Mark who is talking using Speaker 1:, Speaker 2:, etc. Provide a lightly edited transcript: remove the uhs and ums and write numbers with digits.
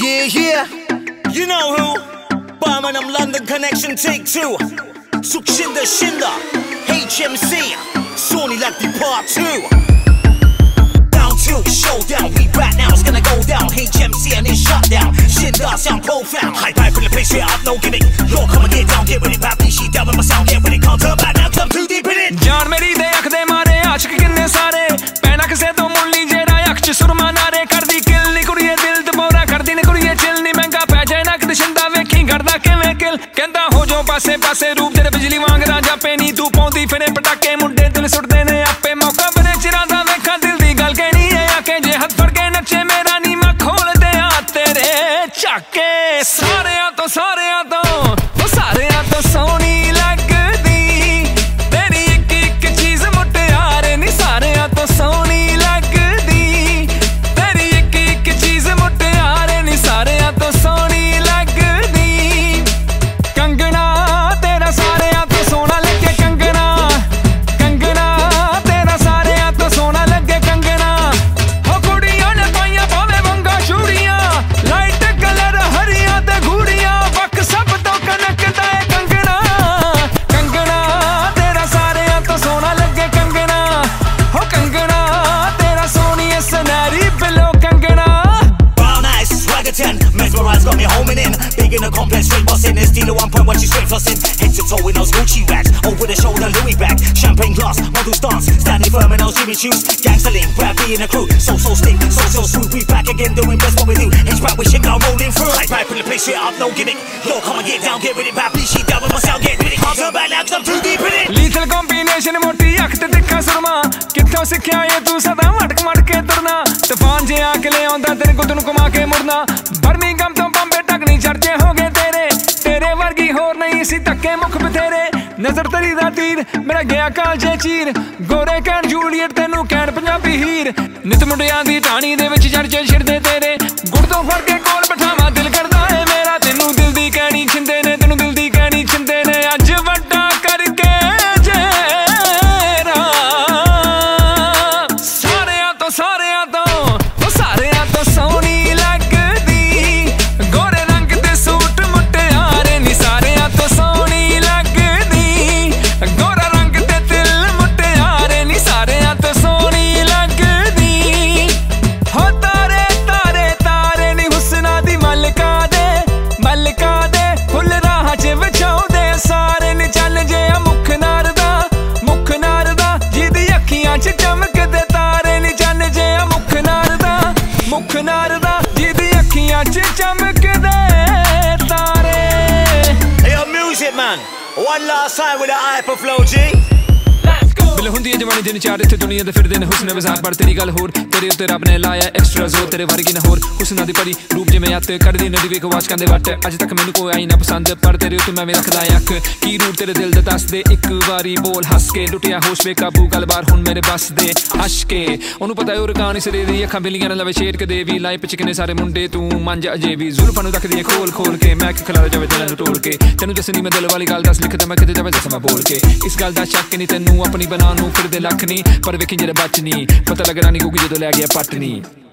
Speaker 1: Yeah. You know who? Birmingham, London connection, take two. Sukshinda Shinda, HMC, Sony Lefty Part 2. Down 2, showdown, we back now, it's gonna go down. HMC and it's shut down. Shinda sound profound. High pipe in the place, straight up, no gimmick. Yo, come and get down, get with it. Badly, she down with my sound, get with it. Can't turn back now, cause I'm too deep in it.
Speaker 2: जान मेरी दे अख दे मारे आशिक किन्ने सारे पैना किसे तो मुल्ली जेरा अख च सुरमा नारे करदी किल नी कुड़िए दिल दबोरा करदी नी कुड़िए चिल नी महंगा पै जाए ना कद शिंदा वेखी करदा किवें किल कहंदा हो जो पासे पासे रूप तेरे बिजली वांग रांझा पैनी तू पौंदी फिरे पटाके मुंडे दिल सुटदे ने आपे मौका बने चिरां दा वेखा दिल दी गल कहनी है आके जे हथ फड़ के नक्शे मेरा नी मैं खोल दे आ तेरे चाके सारेयां तो सोनी लगदी तेरी एक चीज मुटियारे नी सारेयां तो सोनी लगदी तेरी एक चीज मुटियारे नी सारेयां तो सोनी लगदी कंगना तेरा सारेयां तो सोना लगे कंगना तेरा सारेयां तो सोना लगे कंगना हो कुड़ियां ने पाइयां भावे वंगा चूड़ियां लाइट कलर हरियां ते घूड़ियां वक सब तो कनकदा है कंगना तेरा सारेयां तो सोना लगे कंगना हो कंगना तेरा सोनी सनैरी बिलो कंगना
Speaker 1: Brown eyes, swagger 10, mesmerized, got me homing in. Big in the complex, straight bossing. There's dealer 1 point, watch you straight flossing. Head to toe in those Gucci rags, over the shoulder Louis bag. Champagne glass, model stance, standing firm in those Jimmy shoes. Gangster link, Brad B in the crew, so stick, so smooth. We back again, doing best what we do. H-back with shit, now rolling through. High pipe in the place, straight up, no gimmick. Yo, come and get down, get with it. Badly, she down with my sound, get with it. Can't turn back now, cause I'm too deep in it.
Speaker 2: Lethal combination मोटी अख ते दिखा सुरमा कित्थों सिक्ख्या ये तू सदा मटक के तुरना तूफान जे आके ले आंदा तेरे को तू घुमा के मुड़ना बर्मिंघम तो बंबे टकनी चर्चे हो गए तेरे वर्गी होर नहीं सी तक्के मुख बथेरे नजर तेरी दा तीर मेरा गया कालजे चीर गोरे कैन जूलियट तेनू कैन पंजाबी हीर नित मुंडियां दी टाणी दे विच चर्चे छिड़दे तेरे गुड़ तो फड़ के कोल बिठावा दिल करदा है मेरा तेनू दिल दी कहनी छिंदे ने तेनू दिल दी कहनी छिंदे ने अज वड्डा करके सारेयां तो सोनी लगदी गोरे रंग दे सूट मुटियारे नी सारेयां तो सोनी लगदी गोरा रंग दे दिल मुटियारे नी सारेयां तो सोनी लगदी हो तारे नी हुस्ना दी मलका दे फुल राह च विछाउंदे सारे नी चल जे मुख नारदा जिहदी अखियां च चमकदे तारे नी चल जे मुख नारदा जिहदी अखियां च चमकदे तारे
Speaker 1: Hey, yo, music man, one last time with the hyper flow, G.
Speaker 2: बिल हुंदी है जवानी दिन चार इत्थे दुनिया दे फिरदे ने हुस्न बाजार पर तेरी गल होर तेरे उत्ते रब ने लाया एक्स्ट्रा जोर तेरे वर्गी न होर हुस्ना दी परी रूप जिवें अत करदी नदी वे वाच कंदे वट अज तक मैनू कोई आई ना पसंद पर तेरे उत्ते मैं रखदा अख की रूप तेरे दिल दे दस दे एक वारी बोल हस के लुटिया होश बेकाबू गल बार हुन मेरे बस दे हश के ओनू पता है ओ रकान सिरे दी अखां बिल्लियां न लवे शेर के देवी लाइफ च किने सारे मुंडे तू मंज अजे भी जुल्फां नू रखदी खोल के मैं खिला जावे दिल नू टोल के तेनू दसनी मैं दिल वाली गल दस लिखदा मैं किते जावे दसमा बोल के इस गल दा शक नहीं तेनू अपनी बना नू फिरदे लख नहीं पर वेखी जेरे बच नहीं पता लगना नहीं क्योंकि जदों लै गया पट नहीं